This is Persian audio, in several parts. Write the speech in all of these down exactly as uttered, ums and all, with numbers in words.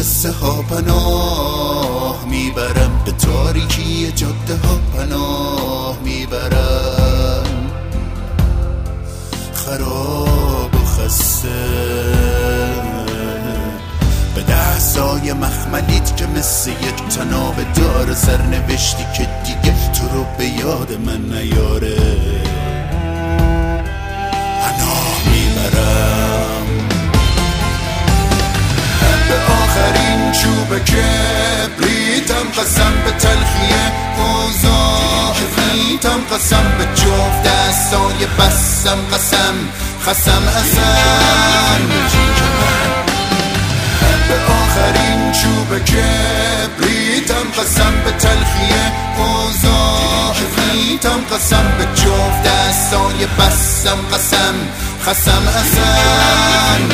قصه ها پناه میبرم، به تاریکی جاده ها پناه میبرم، خراب و خسته به دستای مخملیت که مثل یک تناب دار سرنوشتی که دیگه تو رو به یاد من نیاره پناه میبرم. به آخرین چوب کبریتم قسم، به تلخی اوضاع فیتم قسم، به جفت دستای بسم قسم خسم ازم. به آخرین چوب کبریتم قسم، به تلخی اوضاع فیتم قسم، به جفت دستای بسم قسم خسم ازم.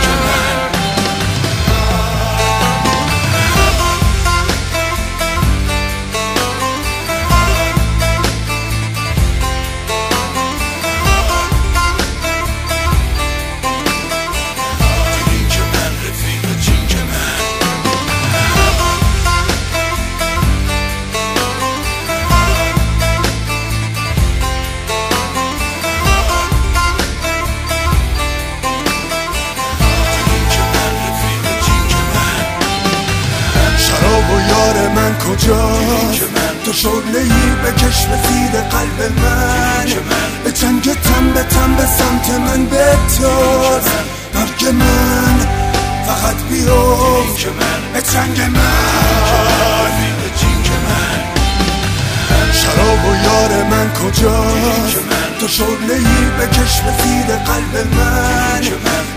من کجاست تو شعله‌ای بکش به زیر قلب من، به چنگتم به تن به سمت من بتاز، مرگ من فقط بیفت به چنگ من. شراب و یار من کجاست تو شعله‌ای بکش به زیر قلب من،